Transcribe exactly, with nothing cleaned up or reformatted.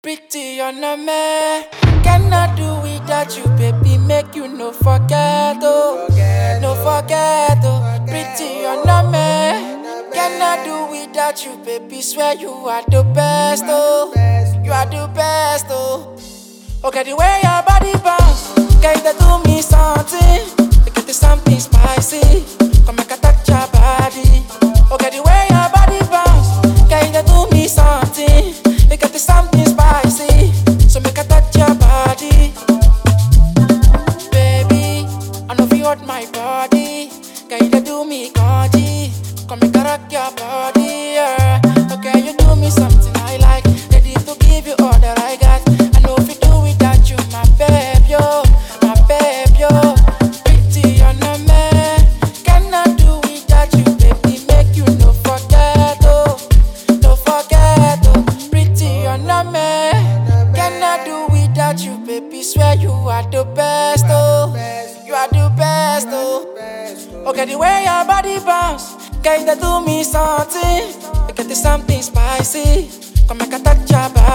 Pretty on a man, cannot do without you, baby. Make you no forget, oh, no forget, oh. Pretty on a man, cannot do without you, baby. Swear you are the best, oh, you are the best, oh. Okay, the way your body bounce, can you do me something? Get you something spicy, come make I touch your body. Okay, the way your body bounce, can you do me something? Get you something spicy, so make I touch your body. Baby, I know you want my body. Can you do me kanji? Come make I rock your body, yeah. Okay, you do me something I like. Ready to give you all that I got. I know if you do without you, my babe, yo, my babe, yo. Pretty on a man, cannot do without you, baby. Make you no forget, oh, no forget, oh. Pretty on a man, cannot do without you, baby. Swear you are the best, oh, you are the best, oh. Okay, the way your body bounce, can you do me something? Get you something spicy, come make I touch your body.